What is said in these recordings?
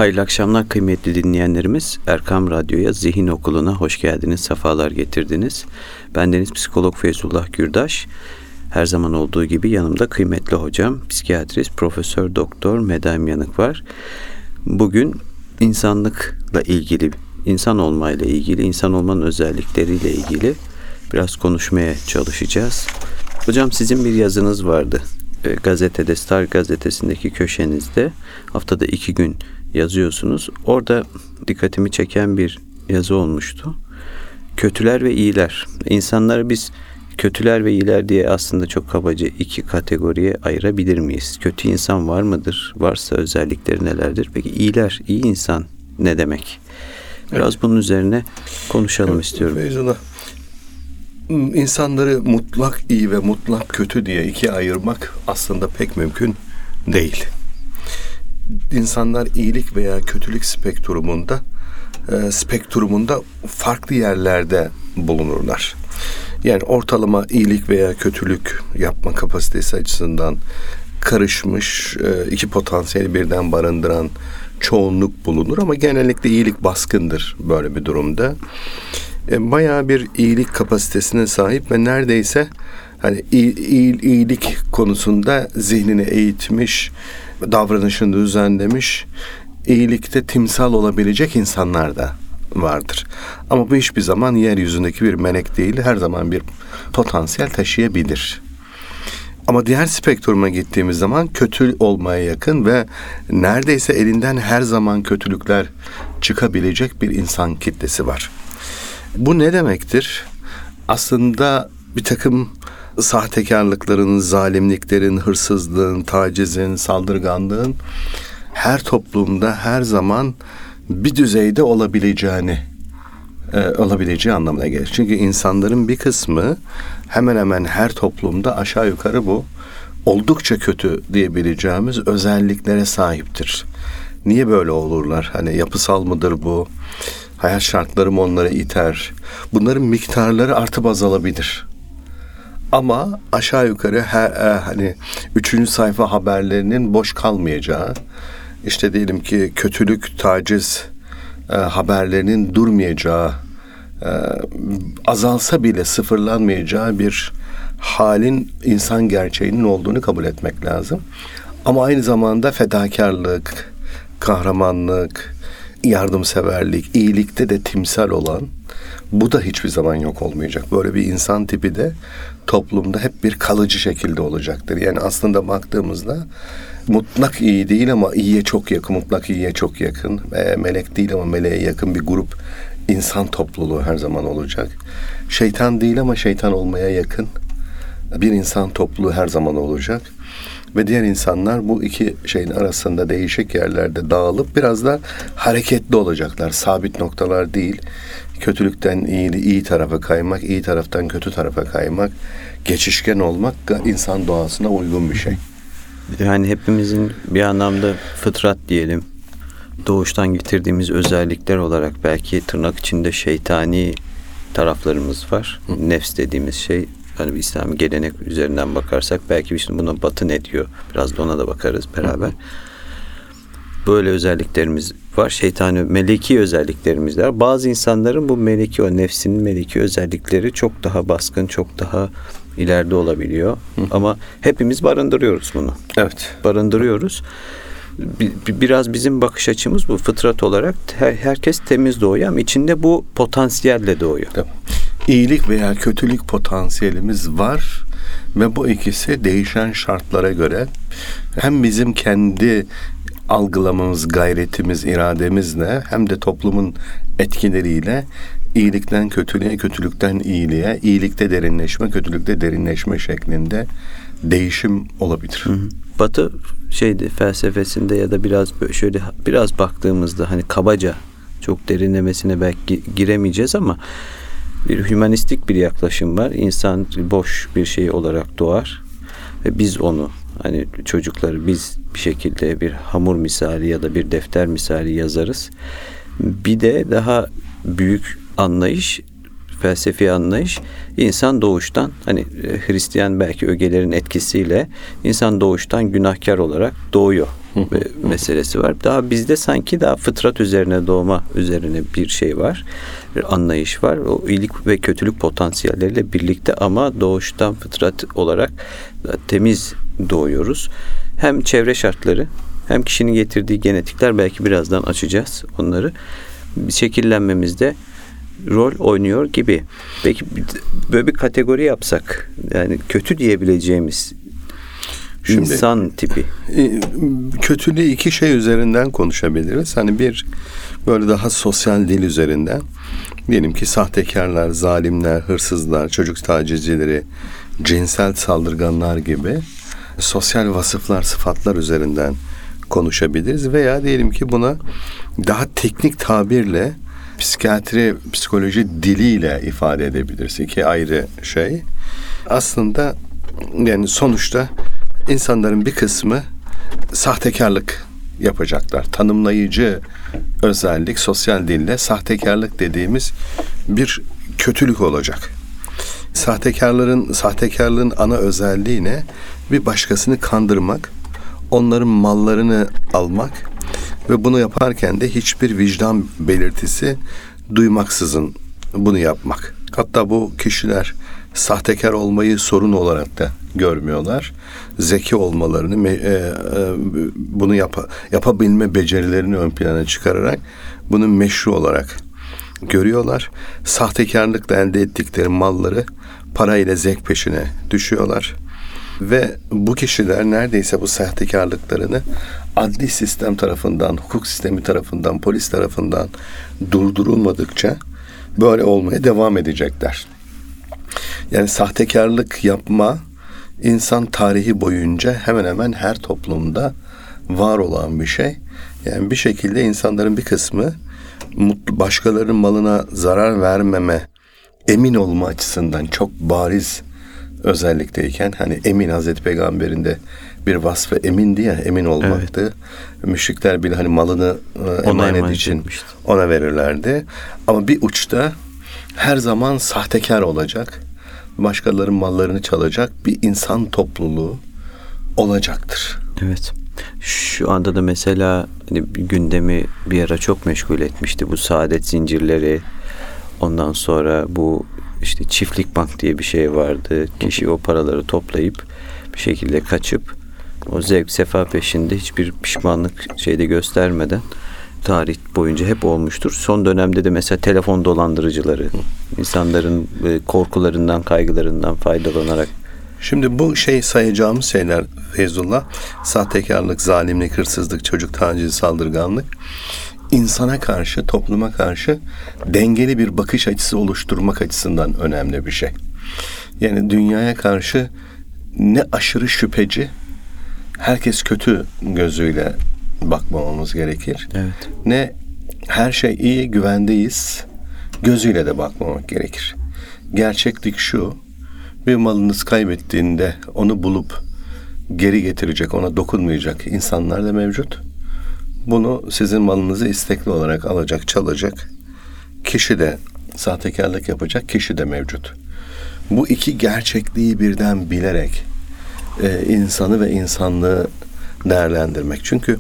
Hayırlı akşamlar kıymetli dinleyenlerimiz. Erkam Radyo'ya, Zihin Okulu'na hoş geldiniz, sefalar getirdiniz. Bendeniz psikolog Feyzullah Gürdaş. Her zaman olduğu gibi yanımda kıymetli hocam, psikiyatrist, Profesör Doktor Medam Yanık var. Bugün insanlıkla ilgili, insan olmayla ilgili, insan olmanın özellikleriyle ilgili biraz konuşmaya çalışacağız. Hocam sizin bir yazınız vardı. Gazetede, Star gazetesindeki köşenizde haftada 2 gün yazıyorsunuz. Orada dikkatimi çeken bir yazı olmuştu. Kötüler ve iyiler. İnsanları biz kötüler ve iyiler diye aslında çok kabaca 2 kategoriye ayırabilir miyiz? Kötü insan var mıdır? Varsa özellikleri nelerdir? Peki iyiler, iyi insan ne demek? Biraz bunun üzerine konuşalım istiyorum. Feyzullah, İnsanları mutlak iyi ve mutlak kötü diye ikiye ayırmak aslında pek mümkün değil. İnsanlar iyilik veya kötülük spektrumunda farklı yerlerde bulunurlar. Yani ortalama iyilik veya kötülük yapma kapasitesi açısından karışmış, iki potansiyeli birden barındıran çoğunluk bulunur ama genellikle iyilik baskındır böyle bir durumda. Bayağı bir iyilik kapasitesine sahip ve neredeyse hani iyilik konusunda zihnini eğitmiş, davranışını düzenlemiş, iyilikte timsal olabilecek insanlar da vardır. Ama bu hiçbir zaman yeryüzündeki bir melek değil, her zaman bir potansiyel taşıyabilir. Ama diğer spektruma gittiğimiz zaman kötü olmaya yakın ve neredeyse elinden her zaman kötülükler çıkabilecek bir insan kitlesi var. Bu ne demektir? Aslında bir takım sahtekarlıkların, zalimliklerin, hırsızlığın, tacizin, saldırganlığın her toplumda her zaman bir düzeyde olabileceği anlamına gelir. Çünkü insanların bir kısmı hemen hemen her toplumda aşağı yukarı bu oldukça kötü diyebileceğimiz özelliklere sahiptir. Niye böyle olurlar? Hani yapısal mıdır bu? Hayat şartları mı onları iter? Bunların miktarları artıp azalabilir. Ama aşağı yukarı hani 3. sayfa haberlerinin boş kalmayacağı, işte diyelim ki kötülük, taciz haberlerinin durmayacağı, azalsa bile sıfırlanmayacağı bir halin insan gerçeğinin olduğunu kabul etmek lazım. Ama aynı zamanda fedakarlık, kahramanlık, yardımseverlik, iyilikte de timsal olan, bu da hiçbir zaman yok olmayacak. Böyle bir insan tipi de toplumda hep bir kalıcı şekilde olacaktır. Yani aslında baktığımızda mutlak iyi değil ama iyiye çok yakın, mutlak iyiye çok yakın, melek değil ama meleğe yakın bir grup insan topluluğu her zaman olacak. Şeytan değil ama şeytan olmaya yakın bir insan topluluğu her zaman olacak. Ve diğer insanlar bu iki şeyin arasında değişik yerlerde dağılıp biraz da hareketli olacaklar. Sabit noktalar değil. Kötülükten iyi tarafa kaymak, iyi taraftan kötü tarafa kaymak, geçişken olmak insan doğasına uygun bir şey. Yani hepimizin bir anlamda fıtrat diyelim, doğuştan getirdiğimiz özellikler olarak belki tırnak içinde şeytani taraflarımız var. Nefs dediğimiz şey. Hani bir İslami gelenek üzerinden bakarsak belki şimdi buna Batı ne diyor? Biraz da ona da bakarız beraber. Böyle özelliklerimiz var. Şeytani, meleki özelliklerimiz var. Bazı insanların bu meleki, o nefsinin meleki özellikleri çok daha baskın, çok daha ileride olabiliyor. Ama hepimiz barındırıyoruz bunu. Evet. Barındırıyoruz. Biraz bizim bakış açımız bu. Fıtrat olarak herkes temiz doğuyor ama içinde bu potansiyelle doğuyor. Tabii. İyilik veya kötülük potansiyelimiz var ve bu ikisi değişen şartlara göre hem bizim kendi algılamamız, gayretimiz, irademizle hem de toplumun etkileriyle iyilikten kötülüğe, kötülükten iyiliğe, iyilikte derinleşme, kötülükte derinleşme şeklinde değişim olabilir. Batı felsefesinde ya da biraz baktığımızda hani kabaca çok derinlemesine belki giremeyeceğiz ama bir hümanistik bir yaklaşım var. İnsan boş bir şey olarak doğar ve biz onu, hani çocukları biz bir şekilde bir hamur misali ya da bir defter misali yazarız. Bir de daha büyük anlayış, felsefi anlayış, insan doğuştan, hani Hristiyan belki ögelerin etkisiyle insan doğuştan günahkar olarak doğuyor. meselesi var. Daha bizde sanki daha fıtrat üzerine, doğma üzerine bir şey var. Bir anlayış var. O iyilik ve kötülük potansiyelleriyle birlikte ama doğuştan fıtrat olarak temiz doğuyoruz. Hem çevre şartları hem kişinin getirdiği genetikler, belki birazdan açacağız onları, şekillenmemizde rol oynuyor gibi. Peki böyle bir kategori yapsak, yani kötü diyebileceğimiz insan tipi. Kötülüğü iki şey üzerinden konuşabiliriz. Hani bir böyle daha sosyal dil üzerinden. Diyelim ki sahtekarlar, zalimler, hırsızlar, çocuk tacizcileri, cinsel saldırganlar gibi sosyal vasıflar, sıfatlar üzerinden konuşabiliriz. Veya diyelim ki buna daha teknik tabirle psikiyatri, psikoloji diliyle ifade edebiliriz. İki ayrı şey. Aslında yani sonuçta insanların bir kısmı sahtekarlık yapacaklar. Tanımlayıcı özellik sosyal dille sahtekarlık dediğimiz bir kötülük olacak. Sahtekarlığın ana özelliği ne? Bir başkasını kandırmak, onların mallarını almak ve bunu yaparken de hiçbir vicdan belirtisi duymaksızın bunu yapmak. Hatta bu kişiler sahtekar olmayı sorun olarak da görmüyorlar. Zeki olmalarını, bunu yapabilme becerilerini ön plana çıkararak bunu meşru olarak görüyorlar. Sahtekarlıkla elde ettikleri malları parayla zevk peşine düşüyorlar. Ve bu kişiler neredeyse bu sahtekarlıklarını adli sistem tarafından, hukuk sistemi tarafından, polis tarafından durdurulmadıkça böyle olmaya devam edecekler. Yani sahtekarlık yapma insan tarihi boyunca hemen hemen her toplumda var olan bir şey. Yani bir şekilde insanların bir kısmı başkalarının malına zarar vermeme, emin olma açısından çok bariz özellikteyken, hani emin, Hazreti Peygamber'in de bir vasfı emindi ya, emin olmaktı. Evet. Müşrikler bile hani malını emanet için ona verirlerdi. Ama bir uçta her zaman sahtekar olacak, başkalarının mallarını çalacak bir insan topluluğu olacaktır. Evet. Şu anda da mesela hani gündemi bir ara çok meşgul etmişti bu saadet zincirleri. Ondan sonra bu işte çiftlik bank diye bir şey vardı. Kişi o paraları toplayıp bir şekilde kaçıp o zevk sefa peşinde hiçbir pişmanlık şeyde göstermeden tarih boyunca hep olmuştur. Son dönemde de mesela telefon dolandırıcıları, insanların korkularından, kaygılarından faydalanarak. Şimdi bu sayacağımız şeyler Feyzullah, sahtekarlık, zalimlik, hırsızlık, çocuk tacizi, saldırganlık, insana karşı, topluma karşı dengeli bir bakış açısı oluşturmak açısından önemli bir şey. Yani dünyaya karşı ne aşırı şüpheci, herkes kötü gözüyle bakmamamız gerekir. Evet. Ne her şey iyi, güvendeyiz gözüyle de bakmamak gerekir. Gerçeklik şu: bir malınız kaybettiğinde onu bulup geri getirecek, ona dokunmayacak insanlar da mevcut. Bunu sizin malınızı istekli olarak alacak, çalacak kişi de, sahtekarlık yapacak kişi de mevcut. Bu iki gerçekliği birden bilerek insanı ve insanlığı değerlendirmek. Çünkü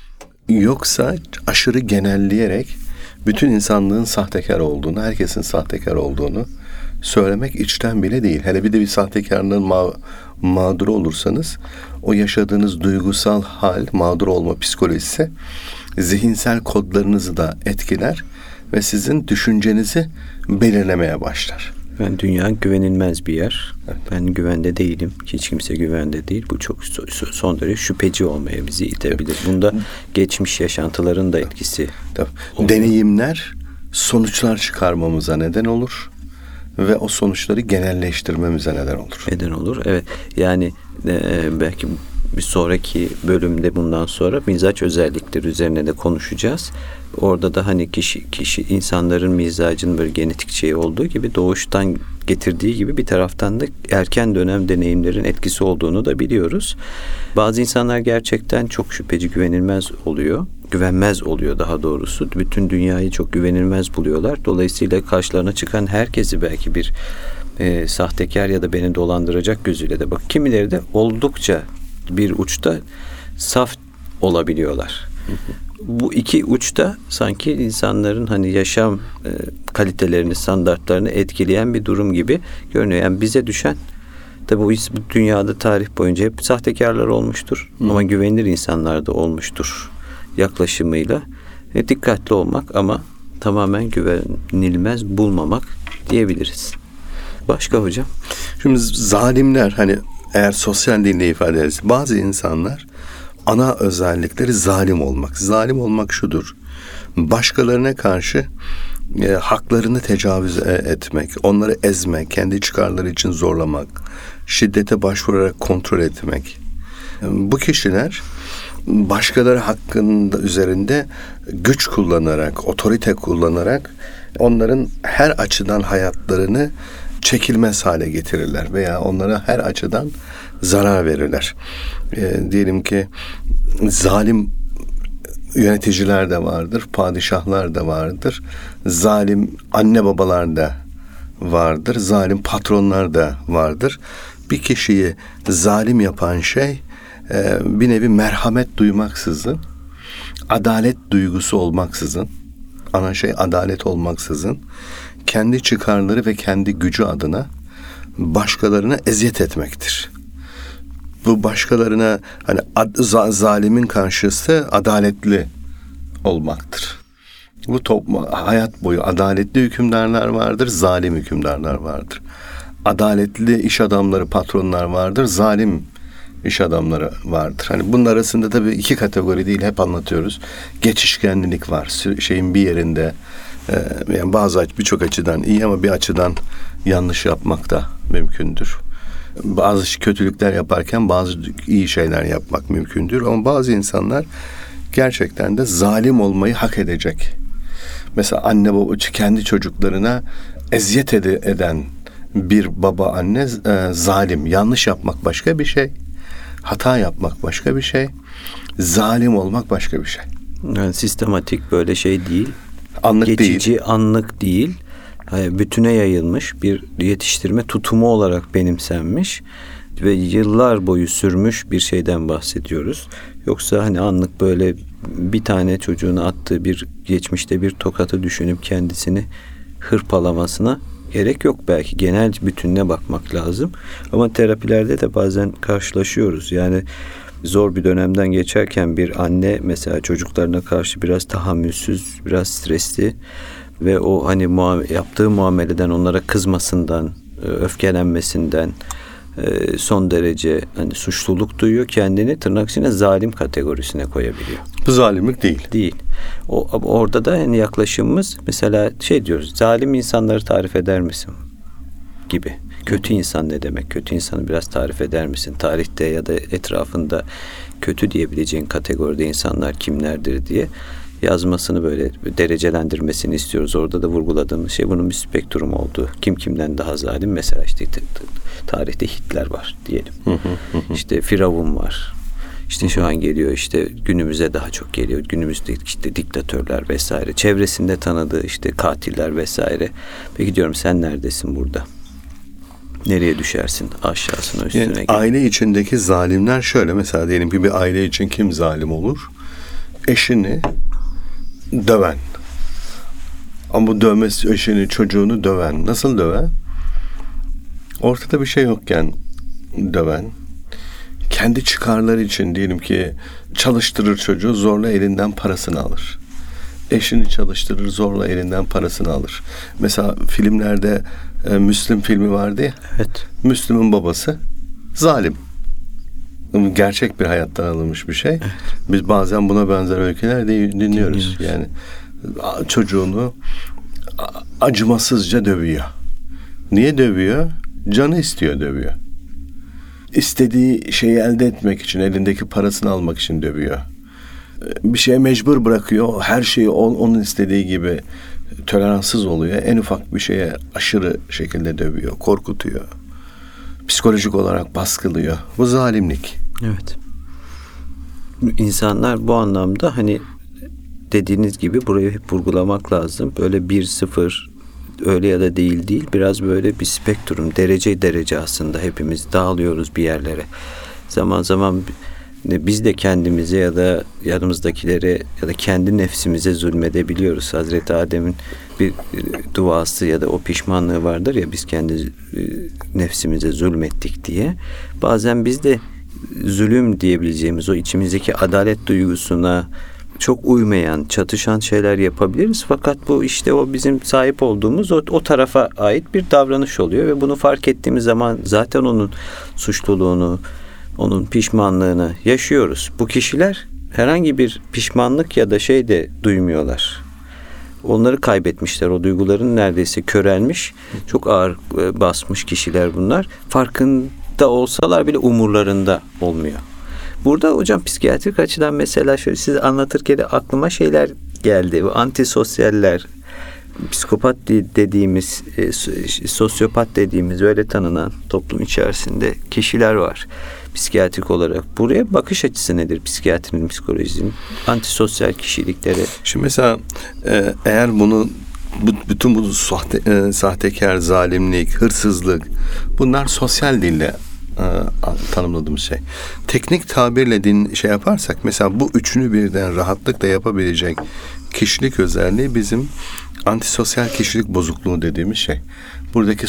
yoksa aşırı genelleyerek bütün insanlığın sahtekar olduğunu, herkesin sahtekar olduğunu söylemek içten bile değil. Hele bir de bir sahtekarlığın mağduru olursanız o yaşadığınız duygusal hal, mağdur olma psikolojisi zihinsel kodlarınızı da etkiler ve sizin düşüncenizi belirlemeye başlar. Ben dünya güvenilmez bir yer. Evet. Ben güvende değilim. Hiç kimse güvende değil. Bu çok son derece şüpheci olmaya bizi itebilir. Bunda geçmiş yaşantıların da etkisi. Deneyimler sonuçlar çıkarmamıza neden olur ve o sonuçları genelleştirmemize neden olur. Neden olur. Evet. Yani belki bir sonraki bölümde bundan sonra mizaç özellikleri üzerine de konuşacağız. Orada da hani kişi insanların mizacının böyle genetik şeyi olduğu gibi doğuştan getirdiği gibi bir taraftan da erken dönem deneyimlerin etkisi olduğunu da biliyoruz. Bazı insanlar gerçekten çok şüpheci, güvenmez oluyor daha doğrusu. Bütün dünyayı çok güvenilmez buluyorlar. Dolayısıyla karşılarına çıkan herkesi belki bir sahtekar ya da beni dolandıracak gözüyle de bak. Kimileri de oldukça bir uçta saf olabiliyorlar. Bu iki uçta sanki insanların hani yaşam kalitelerini, standartlarını etkileyen bir durum gibi görünüyor. Yani bize düşen, tabii bu dünyada tarih boyunca hep sahtekarlar olmuştur. Ama güvenilir insanlar da olmuştur yaklaşımıyla. Dikkatli olmak ama tamamen güvenilmez bulmamak diyebiliriz. Başka hocam? Şimdi zalimler, hani eğer sosyal dille ifade ederiz, bazı insanlar ana özellikleri zalim olmak. Zalim olmak şudur: başkalarına karşı haklarını tecavüz etmek, onları ezmek, kendi çıkarları için zorlamak, şiddete başvurarak kontrol etmek. Bu kişiler başkaları hakkında üzerinde güç kullanarak, otorite kullanarak onların her açıdan hayatlarını çekilmez hale getirirler veya onlara her açıdan zarar verirler. Diyelim ki zalim yöneticiler de vardır, padişahlar da vardır, zalim anne babalar da vardır, zalim patronlar da vardır. Bir kişiyi zalim yapan şey bir nevi merhamet duymaksızın, adalet duygusu olmaksızın, ana şey adalet olmaksızın, kendi çıkarları ve kendi gücü adına başkalarına eziyet etmektir. Bu başkalarına hani zalimin karşısı adaletli olmaktır. Bu hayat boyu adaletli hükümdarlar vardır, zalim hükümdarlar vardır. Adaletli iş adamları, patronlar vardır, zalim iş adamları vardır. Hani bunun arasında tabii iki kategori değil, hep anlatıyoruz. Geçişkenlilik var. Şeyin bir yerinde yani birçok açıdan iyi ama bir açıdan yanlış yapmak da mümkündür. Bazı kötülükler yaparken bazı iyi şeyler yapmak mümkündür. Ama bazı insanlar gerçekten de zalim olmayı hak edecek. Mesela anne baba kendi çocuklarına eziyet eden bir baba anne zalim. Yanlış yapmak başka bir şey. Hata yapmak başka bir şey. Zalim olmak başka bir şey. Yani sistematik böyle şey değil. Anlık geçici, değil. anlık değil. Bütüne yayılmış bir yetiştirme tutumu olarak benimsenmiş ve yıllar boyu sürmüş bir şeyden bahsediyoruz. Yoksa hani anlık böyle bir tane çocuğuna attığı bir geçmişte bir tokatı düşünüp kendisini hırpalamasına gerek yok belki. Genel bütününe bakmak lazım. Ama terapilerde de bazen karşılaşıyoruz. Yani zor bir dönemden geçerken bir anne mesela çocuklarına karşı biraz tahammülsüz, biraz stresli ve o hani yaptığı muameleden onlara kızmasından, öfkelenmesinden son derece hani suçluluk duyuyor, kendini tırnak içine zalim kategorisine koyabiliyor. Bu zalimlik değil. Değil. Orada da hani yaklaşımımız mesela şey diyoruz, zalim insanları tarif eder misin gibi. Kötü insan ne demek? Kötü insanı biraz tarif eder misin? Tarihte ya da etrafında kötü diyebileceğin kategoride insanlar kimlerdir diye yazmasını, böyle derecelendirmesini istiyoruz. Orada da vurguladığımız şey bunun bir spektrum olduğu. Kim kimden daha zalim? Mesela işte tarihte Hitler var diyelim. İşte Firavun var. İşte şu an geliyor, işte günümüze daha çok geliyor. Günümüzde işte diktatörler vesaire. Çevresinde tanıdığı işte katiller vesaire. Peki diyorum, sen neredesin burada? Nereye düşersin? Aşağısına, üstüne yani aile içindeki zalimler şöyle, mesela diyelim ki bir aile için kim zalim olur? Eşini döven. Ama bu dövmesi eşini, çocuğunu döven. Nasıl döven? Ortada bir şey yokken döven. Kendi çıkarları için diyelim ki çalıştırır çocuğu, zorla elinden parasını alır. Eşini çalıştırır, zorla elinden parasını alır. Mesela filmlerde Müslüm filmi vardı ya. Evet. Müslüm'ün babası zalim. Gerçek bir hayattan alınmış bir şey. Evet. Biz bazen buna benzer öyküler dinliyoruz. Yani çocuğunu acımasızca dövüyor. Niye dövüyor? Canı istiyor, dövüyor. İstediği şeyi elde etmek için, elindeki parasını almak için dövüyor. Bir şeye mecbur bırakıyor. Her şeyi onun istediği gibi toleranssız oluyor. En ufak bir şeye aşırı şekilde dövüyor, korkutuyor. Psikolojik olarak baskılıyor. Bu zalimlik. Evet. İnsanlar bu anlamda hani dediğiniz gibi burayı hep vurgulamak lazım. Böyle 1-0 öyle ya da değil. Biraz böyle bir spektrum, derece aslında hepimiz dağılıyoruz bir yerlere. Zaman zaman biz de kendimize ya da yanımızdakilere ya da kendi nefsimize zulmedebiliyoruz. Hazreti Adem'in bir duası ya da o pişmanlığı vardır ya, biz kendi nefsimize zulmettik diye. Bazen biz de zulüm diyebileceğimiz o içimizdeki adalet duygusuna çok uymayan, çatışan şeyler yapabiliriz. Fakat bu işte o bizim sahip olduğumuz o tarafa ait bir davranış oluyor ve bunu fark ettiğimiz zaman zaten onun suçluluğunu, onun pişmanlığını yaşıyoruz. Bu kişiler herhangi bir pişmanlık ya da şey de duymuyorlar. Onları kaybetmişler. O duyguların neredeyse körelmiş, çok ağır basmış kişiler bunlar. Farkında olsalar bile umurlarında olmuyor. Burada hocam psikiyatrik açıdan mesela şöyle siz anlatırken aklıma şeyler geldi. Bu antisosyaller, psikopat dediğimiz, sosyopat dediğimiz öyle tanınan toplum içerisinde kişiler var psikiyatrik olarak. Buraya bakış açısı nedir psikiyatrinin, psikolojinin, antisosyal kişiliklere? Şimdi mesela eğer bunu bütün bu sahtekar, zalimlik, hırsızlık, bunlar sosyal dille tanımladığımız şey. Teknik tabirle şey yaparsak, mesela bu üçünü birden rahatlıkla yapabilecek kişilik özelliği bizim antisosyal kişilik bozukluğu dediğimiz şey. Buradaki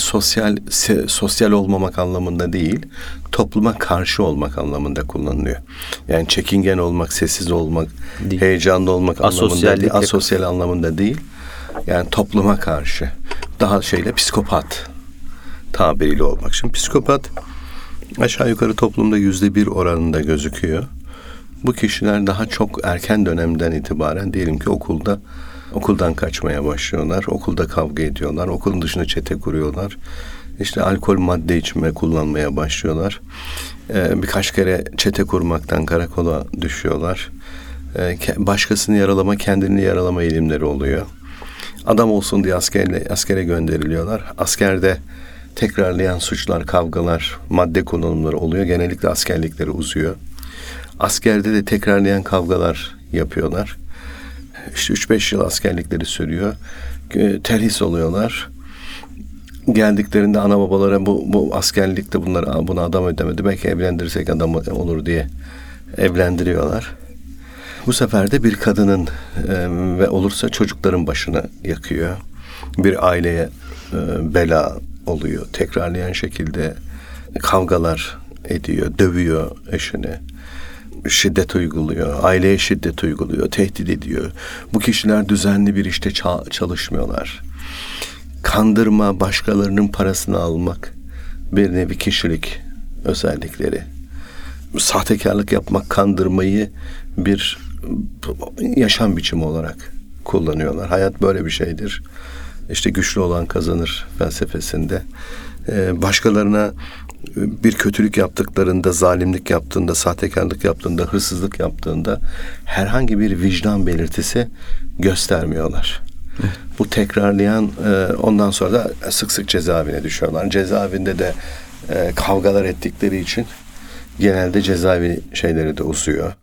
sosyal olmamak anlamında değil, topluma karşı olmak anlamında kullanılıyor. Yani çekingen olmak, sessiz olmak, değil, heyecanlı olmak anlamında değil, asosyal anlamında değil. Yani topluma karşı. Daha psikopat tabiriyle olmak. Şimdi psikopat aşağı yukarı toplumda %1 oranında gözüküyor. Bu kişiler daha çok erken dönemden itibaren diyelim ki okuldan kaçmaya başlıyorlar. Okulda kavga ediyorlar. Okulun dışında çete kuruyorlar. İşte alkol, madde kullanmaya başlıyorlar. Birkaç kere çete kurmaktan karakola düşüyorlar. Başkasını yaralama, kendini yaralama eğilimleri oluyor. Adam olsun diye askere gönderiliyorlar. Askerde tekrarlayan suçlar, kavgalar, madde kullanımları oluyor. Genellikle askerlikleri uzuyor. Askerde de tekrarlayan kavgalar yapıyorlar. İşte 3-5 yıl askerlikleri sürüyor. Terhis oluyorlar. Geldiklerinde ana babalara bu askerlikte buna adam ödemedi, belki evlendirirsek adam olur diye evlendiriyorlar. Bu sefer de bir kadının ve olursa çocukların başını yakıyor. Bir aileye bela oluyor. Tekrarlayan şekilde kavgalar ediyor, dövüyor eşini. Şiddet uyguluyor, aileye şiddet uyguluyor, tehdit ediyor. Bu kişiler düzenli bir işte çalışmıyorlar. Kandırma, başkalarının parasını almak bir nevi kişilik özellikleri. Sahtekarlık yapmak, kandırmayı bir yaşam biçimi olarak kullanıyorlar. Hayat böyle bir şeydir. İşte güçlü olan kazanır felsefesinde. Başkalarına bir kötülük yaptıklarında, zalimlik yaptığında, sahtekarlık yaptığında, hırsızlık yaptığında herhangi bir vicdan belirtisi göstermiyorlar. Evet. Bu tekrarlayan, ondan sonra da sık sık cezaevine düşüyorlar. Cezaevinde de kavgalar ettikleri için genelde cezaevi şeyleri de uzuyor.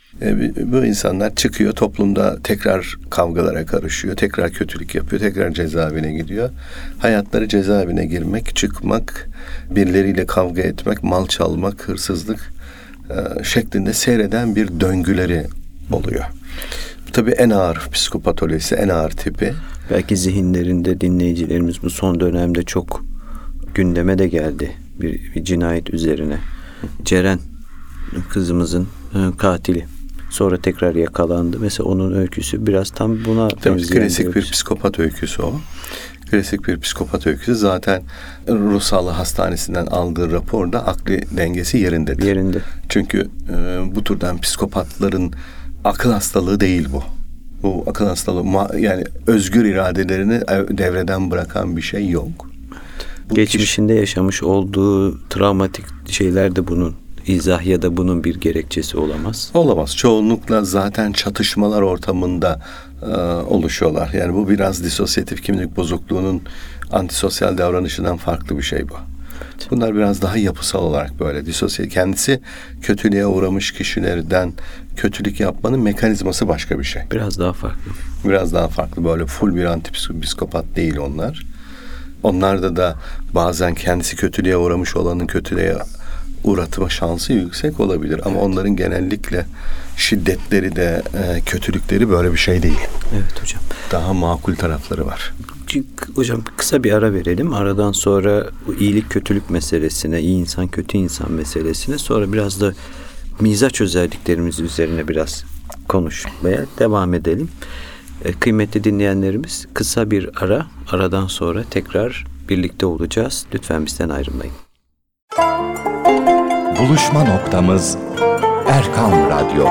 Bu insanlar çıkıyor, toplumda tekrar kavgalara karışıyor, tekrar kötülük yapıyor, tekrar cezaevine gidiyor. Hayatları cezaevine girmek, çıkmak, birileriyle kavga etmek, mal çalmak, hırsızlık şeklinde seyreden bir döngüleri oluyor. Tabii en ağır psikopatolojisi, en ağır tipi. Belki zihinlerinde dinleyicilerimiz bu son dönemde çok gündeme de geldi bir cinayet üzerine. Ceren kızımızın katili. Sonra tekrar yakalandı. Mesela onun öyküsü biraz tam buna benziyor. Klasik bir psikopat öyküsü o. Klasik bir psikopat öyküsü. Zaten ruh sağlığı hastanesinden aldığı raporda akli dengesi yerindedir. Yerinde. Çünkü bu türden psikopatların akıl hastalığı değil bu. Bu akıl hastalığı yani özgür iradelerini devreden bırakan bir şey yok. Evet. Geçmişinde yaşamış olduğu travmatik şeyler de bunun izah ya da bunun bir gerekçesi olamaz. Olamaz. Çoğunlukla zaten çatışmalar ortamında oluşuyorlar. Yani bu biraz disosyatif kimlik bozukluğunun antisosyal davranışından farklı bir şey bu. Evet. Bunlar biraz daha yapısal olarak böyle. Kendisi kötülüğe uğramış kişilerden kötülük yapmanın mekanizması başka bir şey. Biraz daha farklı. Biraz daha farklı. Böyle full bir antipsikopat değil onlar. Onlarda da bazen kendisi kötülüğe uğramış olanın kötülüğe uğratma şansı yüksek olabilir. Ama onların genellikle şiddetleri de kötülükleri böyle bir şey değil. Evet hocam. Daha makul tarafları var. Hocam kısa bir ara verelim. Aradan sonra bu iyilik kötülük meselesine, iyi insan kötü insan meselesine, sonra biraz da mizaç özelliklerimiz üzerine biraz konuşmaya devam edelim. Kıymetli dinleyenlerimiz, kısa bir aradan sonra tekrar birlikte olacağız. Lütfen bizden ayrılmayın. Buluşma noktamız Erkam Radyo.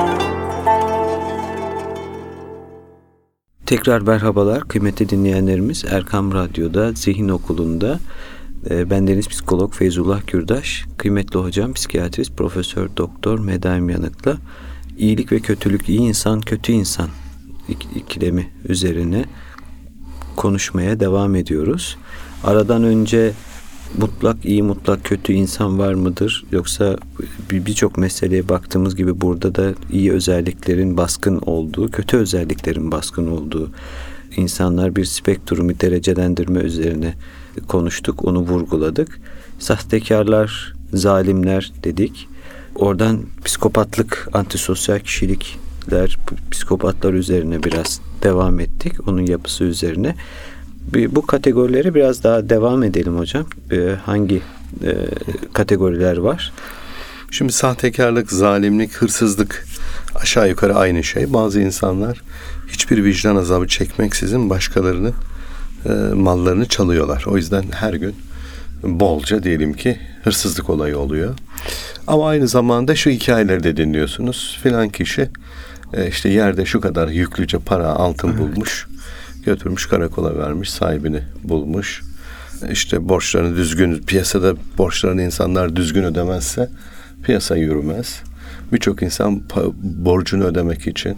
Tekrar merhabalar kıymetli dinleyenlerimiz. Erkam Radyo'da, Zihin Okulu'nda bendeniz psikolog Feyzullah Gürdaş, kıymetli hocam psikiyatrist Profesör Doktor Medaim Yanık'la iyilik ve kötülük, iyi insan kötü insan ikilemi üzerine konuşmaya devam ediyoruz. Aradan önce mutlak iyi, mutlak kötü insan var mıdır? Yoksa birçok meseleye baktığımız gibi burada da iyi özelliklerin baskın olduğu, kötü özelliklerin baskın olduğu insanlar, bir spektrum, bir derecelendirme üzerine konuştuk, onu vurguladık. Sahtekarlar, zalimler dedik. Oradan psikopatlık, antisosyal kişilikler, psikopatlar üzerine biraz devam ettik. Onun yapısı üzerine. Bu kategorilere biraz daha devam edelim hocam. Hangi kategoriler var? Şimdi sahtekarlık, zalimlik, hırsızlık aşağı yukarı aynı şey. Bazı insanlar hiçbir vicdan azabı çekmeksizin başkalarının mallarını çalıyorlar. O yüzden her gün bolca diyelim ki hırsızlık olayı oluyor. Ama aynı zamanda şu hikayeleri de dinliyorsunuz. Filan kişi işte yerde şu kadar yüklüce para, altın bulmuş. Götürmüş karakola vermiş, sahibini bulmuş. İşte borçlarını düzgün, piyasada borçlarını insanlar düzgün ödemezse piyasa yürümez. Birçok insan borcunu ödemek için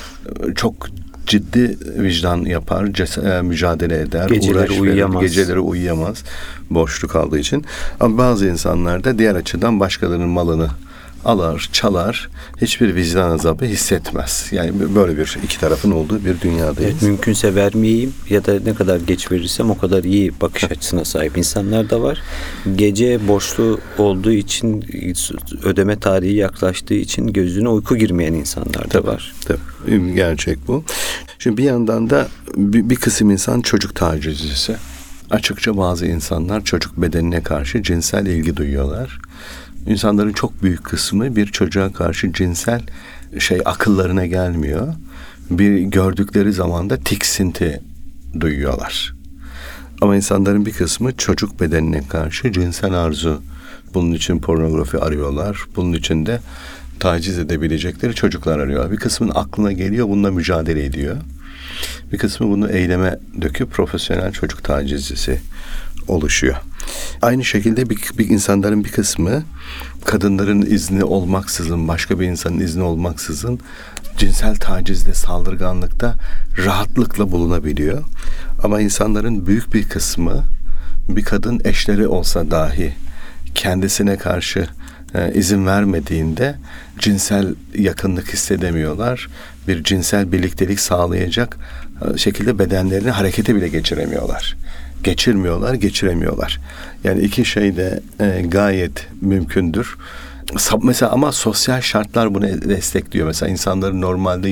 çok ciddi vicdan yapar, mücadele eder, geceleri uyuyamaz borçlu kaldığı için. Ama bazı insanlar da diğer açıdan başkalarının malını alır, çalar, hiçbir vicdan azabı hissetmez. Yani böyle bir iki tarafın olduğu bir dünyadayız. Evet, mümkünse vermeyeyim ya da ne kadar geç verirsem o kadar iyi bakış açısına sahip insanlar da var. Gece borçlu olduğu için, ödeme tarihi yaklaştığı için gözüne uyku girmeyen insanlar da var. Tabii. Gerçek bu. Şimdi bir yandan da bir kısım insan çocuk tacizcisi. Açıkça bazı insanlar çocuk bedenine karşı cinsel ilgi duyuyorlar. İnsanların çok büyük kısmı bir çocuğa karşı cinsel akıllarına gelmiyor. Bir gördükleri zaman da tiksinti duyuyorlar. Ama insanların bir kısmı çocuk bedenine karşı cinsel arzu. Bunun için pornografi arıyorlar. Bunun için de taciz edebilecekleri çocuklar arıyorlar. Bir kısmının aklına geliyor, bununla mücadele ediyor. Bir kısmı bunu eyleme döküp profesyonel çocuk tacizcisi oluşuyor. Aynı şekilde bir insanların bir kısmı kadınların izni olmaksızın, başka bir insanın izni olmaksızın cinsel tacizde, saldırganlıkta rahatlıkla bulunabiliyor. Ama insanların büyük bir kısmı bir kadın eşleri olsa dahi kendisine karşı izin vermediğinde cinsel yakınlık hissedemiyorlar. Bir cinsel birliktelik sağlayacak şekilde bedenlerini harekete bile geçiremiyorlar. Geçiremiyorlar. Yani iki şey de gayet mümkündür. Mesela ama sosyal şartlar bunu destekliyor. Mesela insanların normalde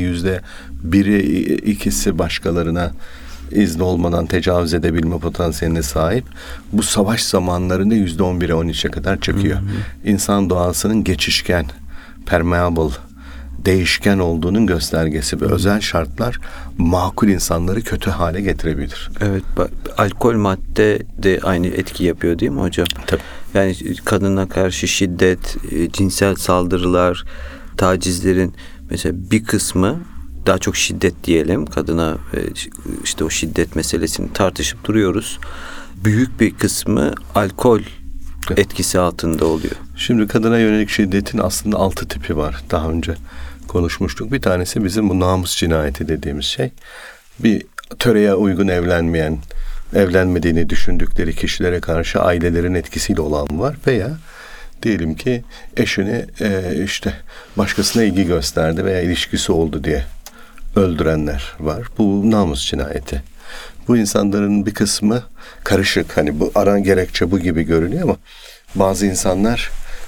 %1-2'si başkalarına izni olmadan tecavüz edebilme potansiyeline sahip. Bu savaş zamanlarında %11'e 13'e kadar çıkıyor. İnsan doğasının geçişken, permeable, değişken olduğunun göstergesi ve özel şartlar makul insanları kötü hale getirebilir. Evet, alkol madde de aynı etki yapıyor değil mi hocam? Tabii. Yani kadına karşı şiddet, cinsel saldırılar, tacizlerin mesela bir kısmı, daha çok şiddet diyelim, kadına işte o şiddet meselesini tartışıp duruyoruz. Büyük bir kısmı alkol etkisi altında oluyor. Şimdi kadına yönelik şiddetin aslında 6 tipi var. Daha önce konuşmuştuk. Bir tanesi bizim bu namus cinayeti dediğimiz şey. Bir töreye uygun evlenmediğini düşündükleri kişilere karşı ailelerin etkisiyle olan var veya diyelim ki eşini işte başkasına ilgi gösterdi veya ilişkisi oldu diye öldürenler var. Bu namus cinayeti. Bu insanların bir kısmı karışık. Hani bu aran gerekçe bu gibi görünüyor ama bazı insanlar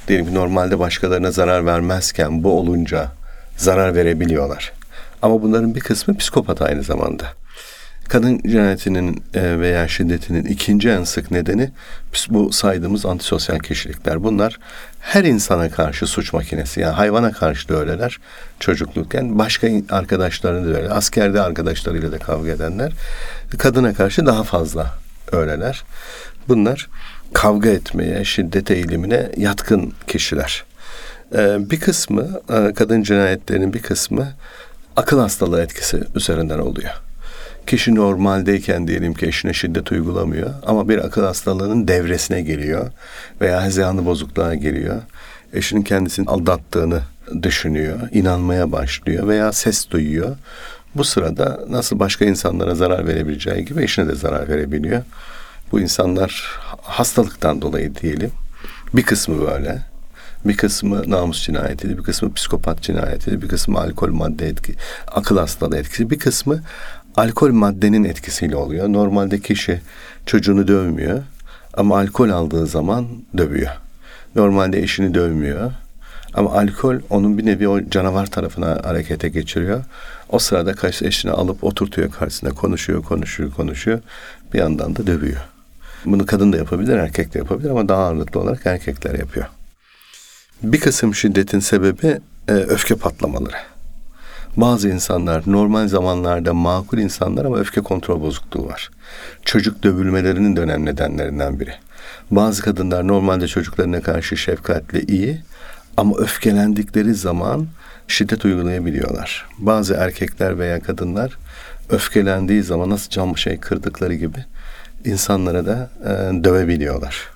Diyelim ki normalde başkalarına zarar vermezken bu olunca zarar verebiliyorlar. Ama bunların bir kısmı psikopat aynı zamanda. Kadın cinayetinin veya şiddetinin ikinci en sık nedeni bu saydığımız antisosyal kişilikler. Bunlar her insana karşı suç makinesi. Yani hayvana karşı da öyleler çocuklukken. Başka arkadaşlarını da öyle. Askerde arkadaşlarıyla da kavga edenler. Kadına karşı daha fazla öyleler. Bunlar kavga etmeye, şiddet eğilimine yatkın kişiler. Bir kısmı, kadın cinayetlerinin bir kısmı akıl hastalığı etkisi üzerinden oluyor. Kişi normaldeyken diyelim ki eşine şiddet uygulamıyor ama bir akıl hastalığının devresine giriyor veya hezeyanı bozukluğa giriyor. Eşinin kendisini aldattığını düşünüyor, inanmaya başlıyor veya ses duyuyor. Bu sırada nasıl başka insanlara zarar verebileceği gibi eşine de zarar verebiliyor. Bu insanlar hastalıktan dolayı diyelim. Bir kısmı böyle. Bir kısmı namus cinayeti, bir kısmı psikopat cinayeti, bir kısmı alkol madde etki, akıl hastalığı etkisi, bir kısmı alkol maddenin etkisiyle oluyor. Normalde kişi çocuğunu dövmüyor ama alkol aldığı zaman dövüyor. Normalde eşini dövmüyor ama alkol onun bir nevi o canavar tarafına harekete geçiriyor. O sırada karşı eşini alıp oturtuyor karşısına, konuşuyor. Bir yandan da dövüyor. Bunu kadın da yapabilir, erkek de yapabilir ama daha ağırlıklı olarak erkekler yapıyor. Bir kısım şiddetin sebebi öfke patlamaları. Bazı insanlar normal zamanlarda makul insanlar ama öfke kontrol bozukluğu var. Çocuk dövülmelerinin de önemli nedenlerinden biri. Bazı kadınlar normalde çocuklarına karşı şefkatli, iyi ama öfkelendikleri zaman şiddet uygulayabiliyorlar. Bazı erkekler veya kadınlar öfkelendiği zaman nasıl cam kırdıkları gibi insanlara da dövebiliyorlar.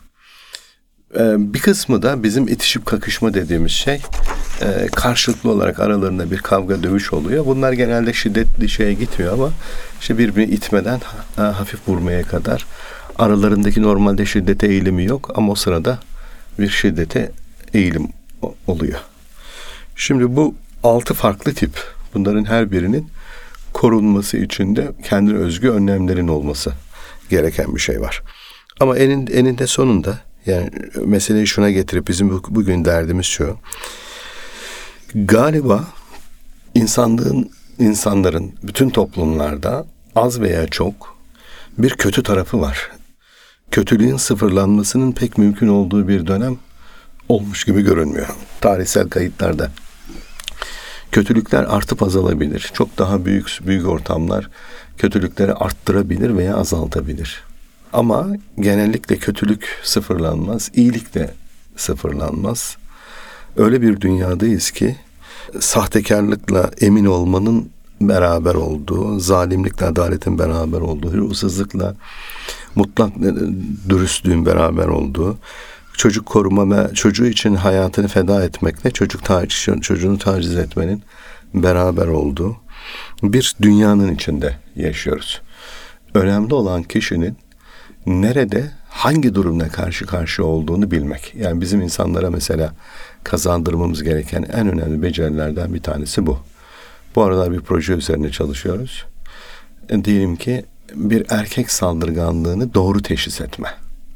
Bir kısmı da bizim itişip kakışma dediğimiz şey, karşılıklı olarak aralarında bir kavga dövüş oluyor. Bunlar genelde şiddetli şeye gitmiyor ama işte birbirini itmeden hafif vurmaya kadar aralarındaki normalde şiddete eğilimi yok ama o sırada bir şiddete eğilim oluyor. Şimdi bu 6 farklı tip, bunların her birinin korunması için de kendine özgü önlemlerin olması gereken bir şey var. Ama eninde sonunda yani meseleyi şuna getirip bizim bugün derdimiz şu. Galiba insanların bütün toplumlarda az veya çok bir kötü tarafı var. Kötülüğün sıfırlanmasının pek mümkün olduğu bir dönem olmuş gibi görünmüyor. Tarihsel kayıtlarda kötülükler artıp azalabilir. Çok daha büyük ortamlar kötülükleri arttırabilir veya azaltabilir. Ama genellikle kötülük sıfırlanmaz, iyilik de sıfırlanmaz. Öyle bir dünyadayız ki sahtekarlıkla emin olmanın beraber olduğu, zalimlikle adaletin beraber olduğu, hırsızlıkla mutlak dürüstlüğün beraber olduğu, çocuk koruma ve çocuğu için hayatını feda etmekle çocuğunu taciz etmenin beraber olduğu bir dünyanın içinde yaşıyoruz. Önemli olan kişinin nerede, hangi durumla karşı karşıya olduğunu bilmek. Yani bizim insanlara mesela kazandırmamız gereken en önemli becerilerden bir tanesi bu. Bu aralar bir proje üzerine çalışıyoruz. Diyelim ki bir erkek saldırganlığını doğru teşhis etme.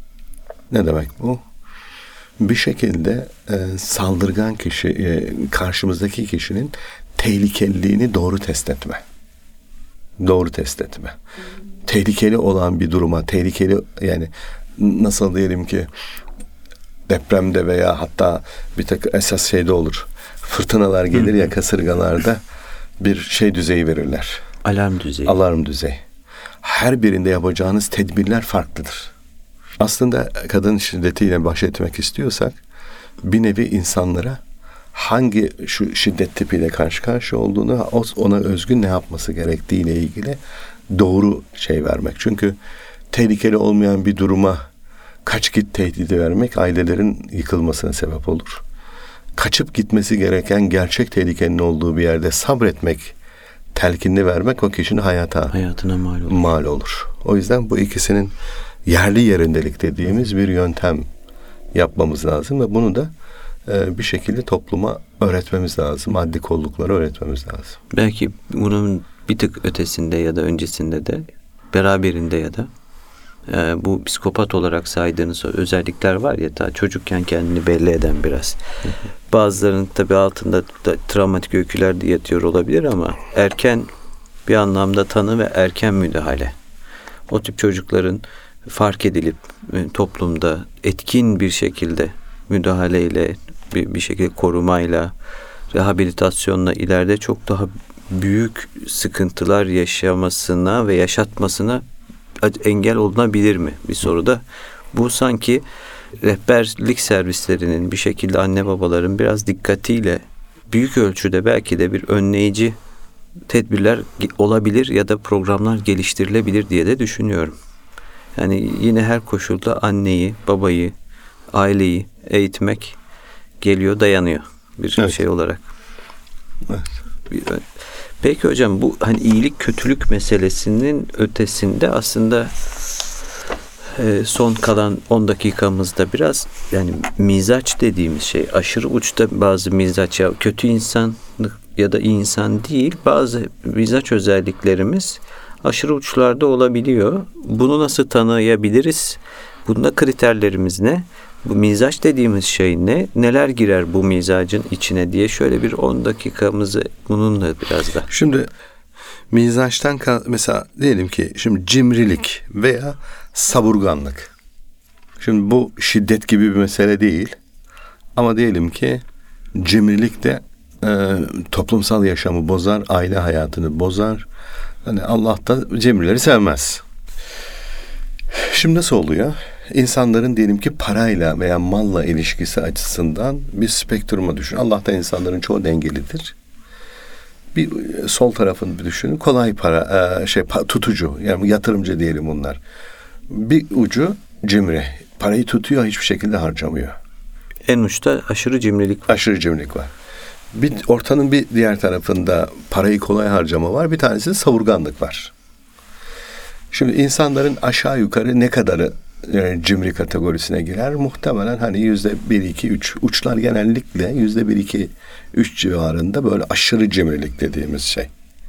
Ne demek bu? Bir şekilde saldırgan kişi, karşımızdaki kişinin tehlikeliliğini doğru test etme. Doğru test etme. Tehlikeli olan bir duruma, yani nasıl diyelim ki depremde veya hatta bir takım esas şeyde olur. Fırtınalar gelir ya, kasırgalarda bir şey düzeyi verirler. Alarm düzeyi. Her birinde yapacağınız tedbirler farklıdır. Aslında kadın şiddetiyle baş etmek istiyorsak bir nevi insanlara hangi şu şiddet tipiyle karşı karşıya olduğunu, ona özgün ne yapması gerektiğiyle ilgili doğru şey vermek. Çünkü tehlikeli olmayan bir duruma kaç git tehdidi vermek ailelerin yıkılmasına sebep olur. Kaçıp gitmesi gereken gerçek tehlikenin olduğu bir yerde sabretmek, telkinini vermek o kişinin hayatına mal olur. O yüzden bu ikisinin yerli yerindelik dediğimiz bir yöntem yapmamız lazım ve bunu da bir şekilde topluma öğretmemiz lazım. Adli kolluklara öğretmemiz lazım. Belki bunun bir tık ötesinde ya da öncesinde de beraberinde ya da Bu psikopat olarak saydığınız özellikler var ya, daha çocukken kendini belli eden biraz. Bazılarının tabii altında da travmatik öyküler de yatıyor olabilir ama erken bir anlamda tanı ve erken müdahale. O tip çocukların fark edilip toplumda etkin bir şekilde müdahaleyle, bir şekilde korumayla, rehabilitasyonla ileride çok daha büyük sıkıntılar yaşamasına ve yaşatmasına engel olunabilir mi? Bir soru da bu. Sanki rehberlik servislerinin bir şekilde anne babaların biraz dikkatiyle büyük ölçüde belki de bir önleyici tedbirler olabilir ya da programlar geliştirilebilir diye de düşünüyorum. Yani yine her koşulda anneyi, babayı, aileyi eğitmek geliyor, dayanıyor bir evet. şey olarak. Evet. Peki hocam, bu hani iyilik kötülük meselesinin ötesinde aslında son kalan 10 dakikamızda biraz yani mizaç dediğimiz şey, aşırı uçta bazı mizaç, ya kötü insan ya da iyi insan değil, bazı mizaç özelliklerimiz aşırı uçlarda olabiliyor. Bunu nasıl tanıyabiliriz? Bunda kriterlerimiz ne? Bu mizaç dediğimiz şey ne? Neler girer bu mizacın içine diye şöyle bir 10 dakikamızı bununla biraz da. Şimdi mizaçtan mesela diyelim ki şimdi cimrilik veya savurganlık. Şimdi bu şiddet gibi bir mesele değil. Ama diyelim ki cimrilik de toplumsal yaşamı bozar, aile hayatını bozar. Hani Allah da cimrileri sevmez. Şimdi nasıl oluyor? İnsanların diyelim ki parayla veya malla ilişkisi açısından bir spektruma düşün. Allah'ta insanların çoğu dengelidir. Bir sol tarafını bir düşünün. Kolay para, tutucu, yani yatırımcı diyelim bunlar. Bir ucu cimri. Parayı tutuyor, hiçbir şekilde harcamıyor. En uçta aşırı cimrilik var. Aşırı cimrilik var. Bir ortanın bir diğer tarafında parayı kolay harcama var. Bir tanesi savurganlık var. Şimdi insanların aşağı yukarı ne kadarı cimri kategorisine girer? Muhtemelen hani %1-2-3 uçlar genellikle %1-2-3 civarında böyle aşırı cimrilik dediğimiz şey.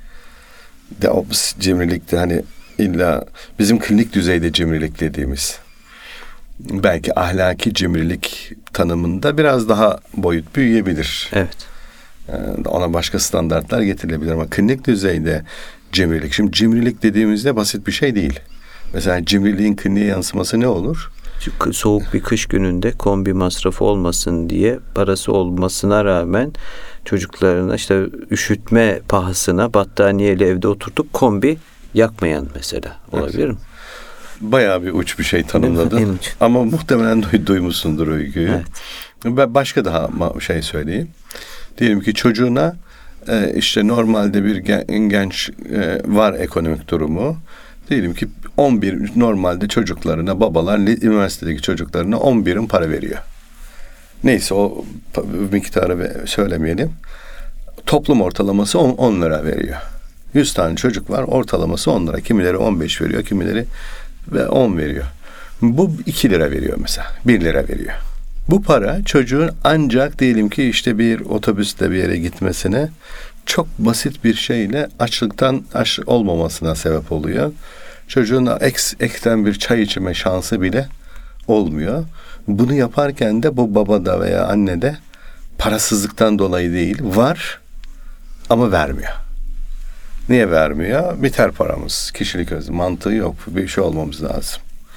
De o cimrilikte hani illa bizim klinik düzeyde cimrilik dediğimiz, belki ahlaki cimrilik tanımında biraz daha boyut büyüyebilir. Evet. Ona başka standartlar getirilebilir ama klinik düzeyde cimrilik. Şimdi cimrilik dediğimizde basit bir şey değil. Mesela cimriliğin kliniğe yansıması ne olur? Soğuk bir kış gününde kombi masrafı olmasın diye parası olmasına rağmen çocuklarına işte üşütme pahasına battaniyeyle evde oturtup kombi yakmayan mesela olabilir mi? Bayağı bir uç bir şey tanımladın. Ama muhtemelen duymuşsundur o öyküyü. Evet. Ben başka daha şey söyleyeyim. Diyelim ki çocuğuna işte normalde bir genç var ekonomik durumu. Diyelim ki 11 normalde çocuklarına babalar üniversitedeki çocuklarına 11'in para veriyor. Neyse o miktarı söylemeyelim. Toplum ortalaması 10 lira veriyor. 100 tane çocuk var, ortalaması 10 lira. Kimileri 15 veriyor, kimileri 10 veriyor. Bu 2 lira veriyor mesela. 1 lira veriyor. Bu para çocuğun ancak diyelim ki işte bir otobüste bir yere gitmesine, çok basit bir şeyle açlıktan olmamasına sebep oluyor. Çocuğun ekten bir çay içme şansı bile olmuyor. Bunu yaparken de bu babada veya annede parasızlıktan dolayı değil, var ama vermiyor. Niye vermiyor? Biter paramız. Kişilik özü, mantığı yok. Bir şey olmamız lazım.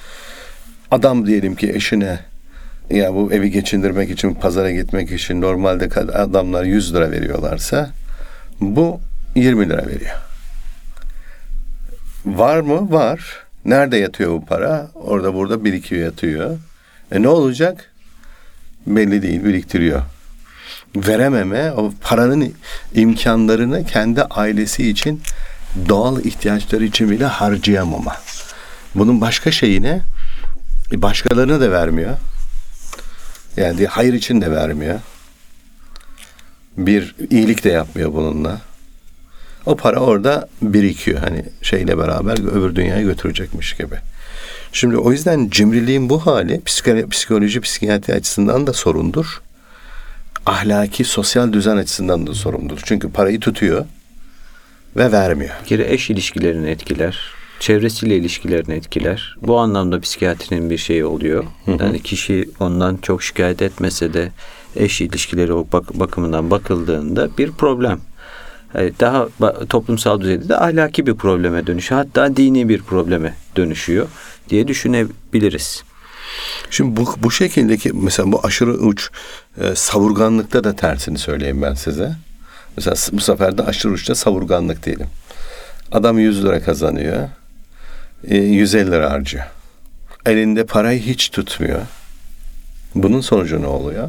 Adam diyelim ki eşine, ya bu evi geçindirmek için, pazara gitmek için normalde adamlar 100 lira veriyorlarsa bu 20 lira veriyor. Var mı? Var. Nerede yatıyor bu para? Orada burada birikiyor, yatıyor. Ne olacak? Belli değil, biriktiriyor. Verememe, o paranın imkanlarını kendi ailesi için, doğal ihtiyaçları için bile harcayamama. Bunun başka şeyine, başkalarına da vermiyor. Yani hayır için de vermiyor. Bir iyilik de yapmıyor bununla. O para orada birikiyor. Hani şeyle beraber öbür dünyaya götürecekmiş gibi. Şimdi o yüzden cimriliğin bu hali psikoloji, psikiyatri açısından da sorundur. Ahlaki, sosyal düzen açısından da sorundur. Çünkü parayı tutuyor ve vermiyor. Bir kere eş ilişkilerini etkiler. çevresiyle ilişkilerini etkiler. Bu anlamda psikiyatrinin bir şeyi oluyor. Yani kişi ondan çok şikayet etmese de eş ilişkileri bakımından bakıldığında bir problem. Daha toplumsal düzeyde de ahlaki bir probleme dönüşüyor. Hatta dini bir probleme dönüşüyor diye düşünebiliriz. Şimdi bu şekildeki mesela bu aşırı uç savurganlıkta da tersini söyleyeyim ben size. Mesela bu sefer de aşırı uçta savurganlık diyelim. Adam 100 lira kazanıyor. 150 lira harcıyor. Elinde parayı hiç tutmuyor. Bunun sonucu ne oluyor?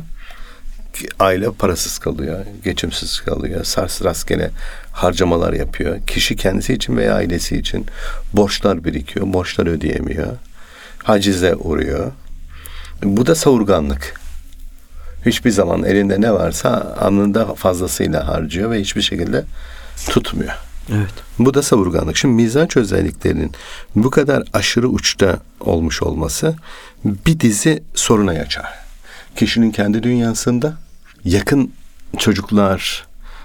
Aile parasız kalıyor, geçimsiz kalıyor, rastgele harcamalar yapıyor. Kişi kendisi için veya ailesi için borçlar birikiyor, borçlar ödeyemiyor, hacize uğruyor. Bu da savurganlık. Hiçbir zaman elinde ne varsa anında fazlasıyla harcıyor ve hiçbir şekilde tutmuyor. Evet. Bu da savurganlık. Şimdi mizaç özelliklerinin bu kadar aşırı uçta olmuş olması bir dizi soruna açar. Kişinin kendi dünyasında, yakın çocuklar,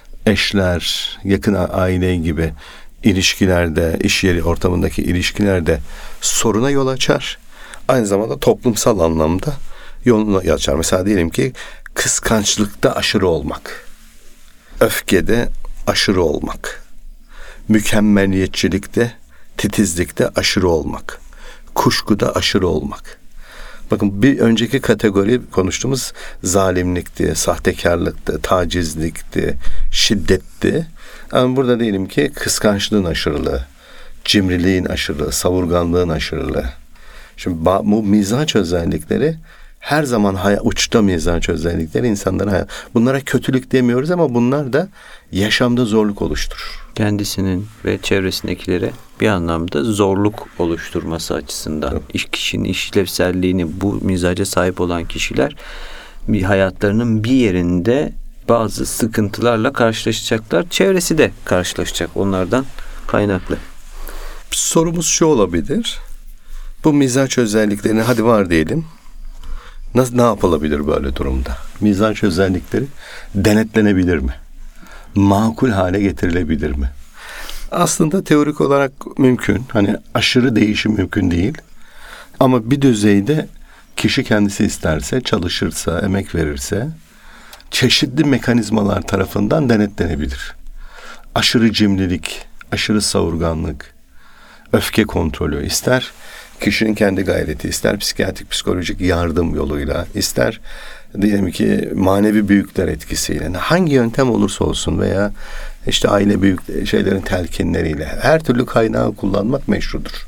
eşler, yakın aile gibi ilişkilerde, iş yeri ortamındaki ilişkilerde soruna yol açar. Aynı zamanda toplumsal anlamda yolunu açar. Mesela diyelim ki kıskançlıkta aşırı olmak, öfkede aşırı olmak, mükemmeliyetçilikte, titizlikte aşırı olmak, kuşkuda aşırı olmak. Bakın bir önceki kategori konuştuğumuz zalimlikti, sahtekarlıktı, tacizlikti, şiddetti. Ama burada diyelim ki kıskançlığın aşırılığı, cimriliğin aşırılığı, savurganlığın aşırılığı. Şimdi bu mizaç özellikleri her zaman uçta mizaç özellikleri insanlara, bunlara kötülük demiyoruz ama bunlar da yaşamda zorluk oluşturur. Kendisinin ve çevresindekilere bir anlamda zorluk oluşturması açısından. Kişinin işlevselliğini, bu mizaca sahip olan kişiler hayatlarının bir yerinde bazı sıkıntılarla karşılaşacaklar. Çevresi de karşılaşacak onlardan kaynaklı. Sorumuz şu olabilir. Bu mizaç özelliklerini hadi var diyelim. Ne yapılabilir böyle durumda? Mizaç özellikleri denetlenebilir mi? Makul hale getirilebilir mi? Aslında teorik olarak mümkün. Hani aşırı değişim mümkün değil. Ama bir düzeyde kişi kendisi isterse, çalışırsa, emek verirse çeşitli mekanizmalar tarafından denetlenebilir. Aşırı cimrilik, aşırı savurganlık, öfke kontrolü ister kişinin kendi gayreti, ister psikiyatrik, psikolojik yardım yoluyla, ister diyelim ki manevi büyükler etkisiyle, hangi yöntem olursa olsun veya işte aile büyük şeylerin telkinleriyle her türlü kaynağı kullanmak meşrudur.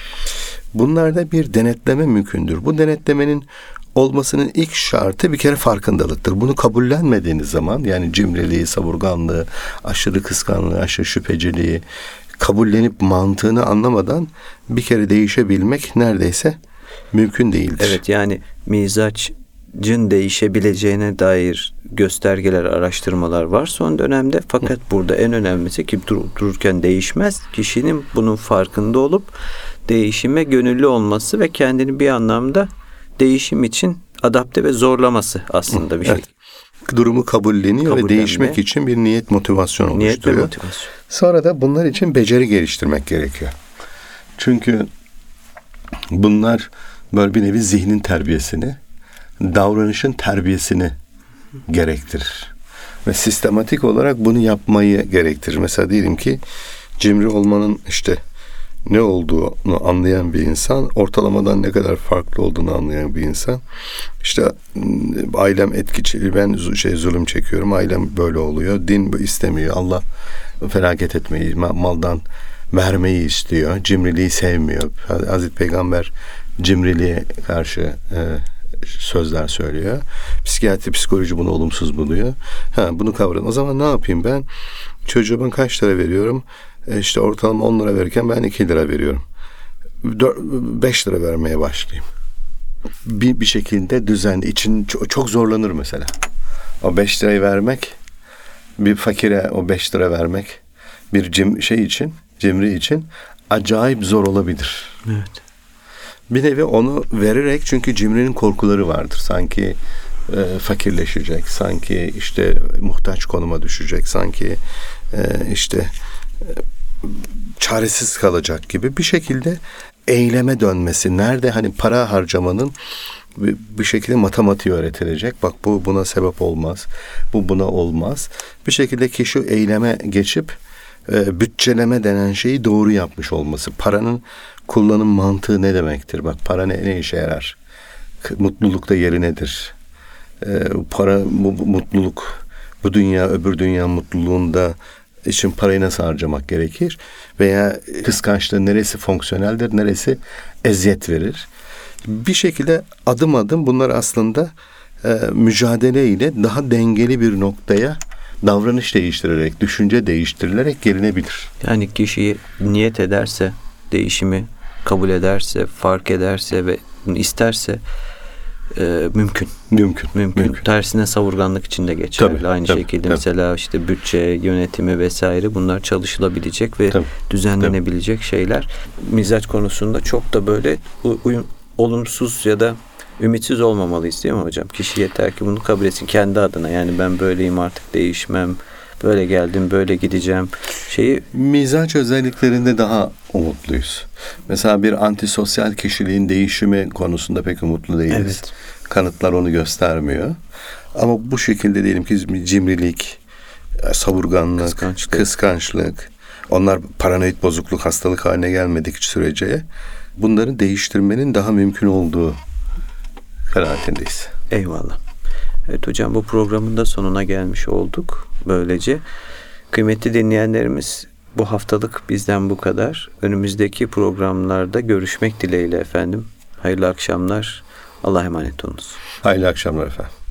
Bunlarda bir denetleme mümkündür. Bu denetlemenin olmasının ilk şartı bir kere farkındalıktır. Bunu kabullenmediğiniz zaman, yani cimriliği, savurganlığı, aşırı kıskanlığı, aşırı şüpheciliği kabullenip mantığını anlamadan bir kere değişebilmek neredeyse mümkün değildir. Evet, yani mizacın değişebileceğine dair göstergeler, araştırmalar var son dönemde. Fakat burada en önemlisi ki dururken değişmez. Kişinin bunun farkında olup değişime gönüllü olması ve kendini bir anlamda değişim için adapte ve zorlaması aslında bir şey. Evet. Durumu kabulleniyor ve değişmek için bir niyet, motivasyon oluşturuyor. Niyet ve motivasyon. Sonra da bunlar için beceri geliştirmek gerekiyor. Çünkü bunlar böyle bir nevi zihnin terbiyesini, davranışın terbiyesini gerektirir. Ve sistematik olarak bunu yapmayı gerektirir. Mesela diyelim ki cimri olmanın işte ne olduğunu anlayan bir insan, ortalamadan ne kadar farklı olduğunu anlayan bir insan, işte ailem etkili, ben zulüm çekiyorum, ailem böyle oluyor, din istemiyor, Allah felaket etmeyi, maldan vermeyi istiyor, cimriliği sevmiyor. Hazreti Peygamber cimriliğe karşı sözler söylüyor. Psikiyatri, psikoloji bunu olumsuz buluyor. Bunu kavradım. O zaman ne yapayım ben? Çocuğuma kaç lira veriyorum? İşte ortalama 10 lira verirken ben 2 lira veriyorum. 5 lira vermeye başlayayım. Bir şekilde düzenli, için çok zorlanır mesela. O 5 lirayı vermek, bir fakire o 5 lira vermek, bir cimri için acayip zor olabilir. Evet. Bir nevi onu vererek, çünkü cimrinin korkuları vardır. Sanki fakirleşecek, sanki işte muhtaç konuma düşecek, sanki işte çaresiz kalacak gibi bir şekilde eyleme dönmesi. Nerede hani para harcamanın bir şekilde matematiği öğretilecek. Bak bu buna sebep olmaz. Bu buna olmaz. Bir şekilde kişi eyleme geçip bütçeleme denen şeyi doğru yapmış olması. Paranın kullanım mantığı ne demektir? Bak para ne işe yarar? Mutlulukta yeri nedir? Para, bu mutluluk, bu dünya öbür dünya mutluluğunda için parayı nasıl harcamak gerekir? Veya kıskançlığın neresi fonksiyoneldir, neresi eziyet verir? Bir şekilde adım adım bunlar aslında mücadeleyle daha dengeli bir noktaya davranış değiştirerek, düşünce değiştirilerek gelinebilir. Yani kişiyi niyet ederse, değişimi kabul ederse, fark ederse ve bunu isterse mümkün. Mümkün. Tersine savurganlık için de geçerli. Aynı şekilde mesela işte bütçe yönetimi vesaire, bunlar çalışılabilecek ve düzenlenebilecek şeyler. Mizaç konusunda çok da böyle olumsuz ya da ümitsiz olmamalıyız değil mi hocam? Kişi yeter ki bunu kabul etsin kendi adına. Yani ben böyleyim, artık değişmem. Böyle geldim, böyle gideceğim. Mizaç özelliklerinde daha umutluyuz. Mesela bir antisosyal kişiliğin değişimi konusunda pek umutlu değiliz. Evet. Kanıtlar onu göstermiyor. Ama bu şekilde diyelim ki cimrilik, savurganlık, kıskançlık, onlar paranoid bozukluk, hastalık haline gelmedik sürece bunları değiştirmenin daha mümkün olduğu kanaatindeyiz. Eyvallah. Evet hocam, bu programın da sonuna gelmiş olduk. Böylece kıymetli dinleyenlerimiz, bu haftalık bizden bu kadar. Önümüzdeki programlarda görüşmek dileğiyle efendim. Hayırlı akşamlar. Allah'a emanet olunuz. Hayırlı akşamlar efendim.